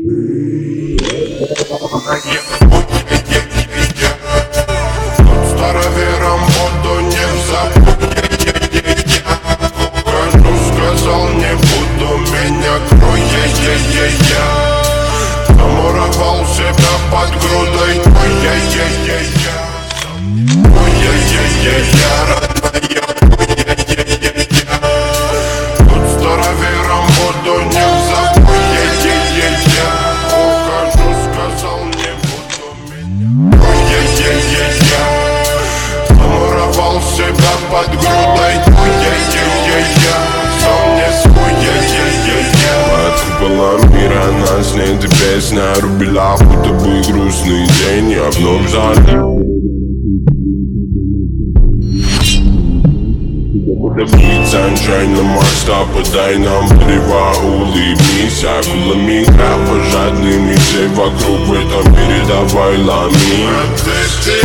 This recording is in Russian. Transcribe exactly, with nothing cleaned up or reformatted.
Старовером буду, не забудь. Ухожу, сказал, не буду, меня крой-я-я-я-я. Замуровал себя под грудой, ой-я-я-я-я. Ой-я-я-я-я, родная, ой-я-я-я-я. Тут старовером буду, не забудь, я-я-я-я. Ухожу, сказал, не буду, меня ой-я-я-я-я. Замуровал себя под грудой, ой-я-я-я-я. Сам не свой, я-я-я-я. Под куполом мира нас нет, и песня рубила, будто бы грустный день. Я вновь залил. Будет sunshine на масштаб, подай нам дерева, улыбнись. Акулами графа, жадными все вокруг в этом мире, давай ломи.